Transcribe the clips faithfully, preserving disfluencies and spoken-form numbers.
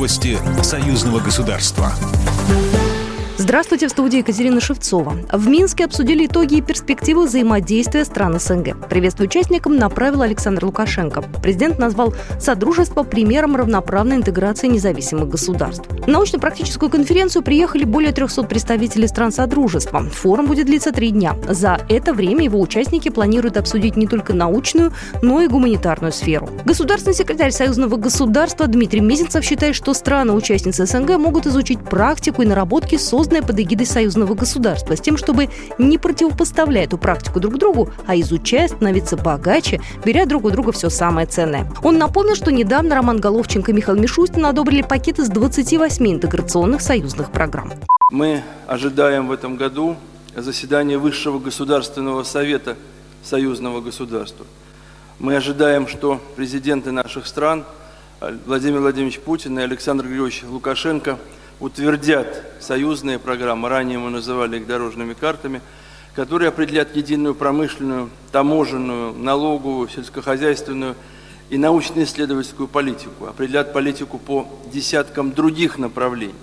Новости союзного государства. Здравствуйте, в студии Екатерина Шевцова. В Минске обсудили итоги и перспективы взаимодействия стран СНГ. Приветствие участникам направил Александр Лукашенко. Президент назвал Содружество примером равноправной интеграции независимых государств. На научно-практическую конференцию приехали более трехсот представителей стран Содружества. Форум будет длиться три дня. За это время его участники планируют обсудить не только научную, но и гуманитарную сферу. Государственный секретарь союзного государства Дмитрий Мезенцев считает, что страны-участницы СНГ могут изучить практику и наработки, созданные под эгидой союзного государства, с тем, чтобы не противопоставлять эту практику друг другу, а изучая, становиться богаче, беря друг у друга все самое ценное. Он напомнил, что недавно Роман Головченко и Михаил Мишустин одобрили пакет из двадцати восьми интеграционных союзных программ. Мы ожидаем в этом году заседания Высшего государственного совета союзного государства. Мы ожидаем, что президенты наших стран Владимир Владимирович Путин и Александр Григорьевич Лукашенко утвердят союзные программы, ранее мы называли их дорожными картами, которые определят единую промышленную, таможенную, налоговую, сельскохозяйственную и научно-исследовательскую политику, определят политику по десяткам других направлений.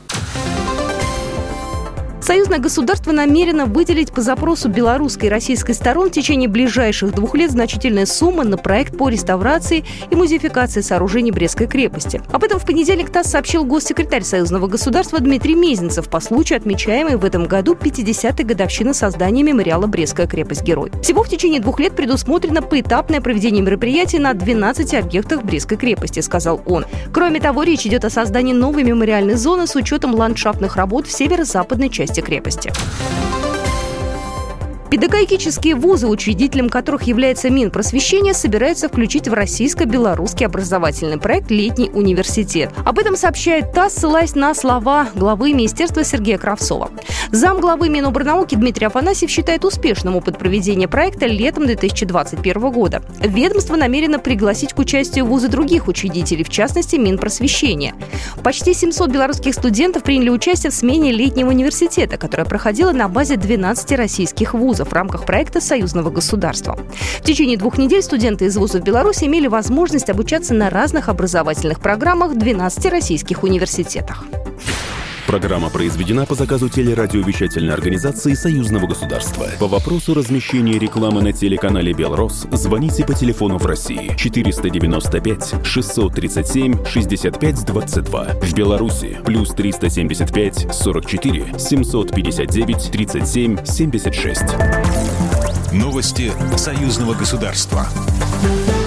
Союзное государство намерено выделить по запросу белорусской и российской сторон в течение ближайших двух лет значительные суммы на проект по реставрации и музеификации сооружений Брестской крепости. Об этом в понедельник ТАСС сообщил госсекретарь союзного государства Дмитрий Мезенцев по случаю отмечаемой в этом году пятидесятой годовщины создания мемориала «Брестская крепость-герой». Всего в течение двух лет предусмотрено поэтапное проведение мероприятий на двенадцати объектах Брестской крепости, сказал он. Кроме того, речь идет о создании новой мемориальной зоны с учетом ландшафтных работ в северо-западной части крепости. Педагогические вузы, учредителем которых является Минпросвещение, собираются включить в российско-белорусский образовательный проект «Летний университет». Об этом сообщает ТАСС, ссылаясь на слова главы министерства Сергея Кравцова. Замглавы Минобрнауки Дмитрий Афанасьев считает успешным опыт проведения проекта летом две тысячи двадцать первого года. Ведомство намерено пригласить к участию вузы других учредителей, в частности Минпросвещения. Почти семьсот белорусских студентов приняли участие в смене Летнего университета, которая проходила на базе двенадцати российских вузов в рамках проекта союзного государства. В течение двух недель студенты из вузов Беларуси имели возможность обучаться на разных образовательных программах в двенадцати российских университетах. Программа произведена по заказу телерадиовещательной организации Союзного государства. По вопросу размещения рекламы на телеканале «Белрос» звоните по телефону в России четыреста девяносто пять шестьсот тридцать семь шестьдесят пять двадцать два. В Беларуси плюс триста семьдесят пять сорок четыре семьсот пятьдесят девять тридцать семь семьдесят шесть. Новости союзного государства.